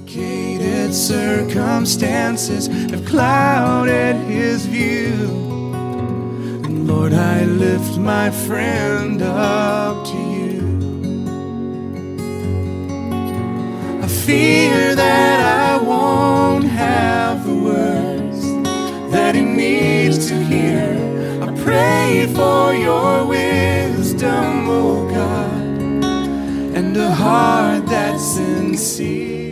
Complicated circumstances have clouded his view. And Lord, I lift my friend up to you. I fear that I won't have the words that he needs to hear. I pray for your wisdom, oh God, and a heart that's sincere.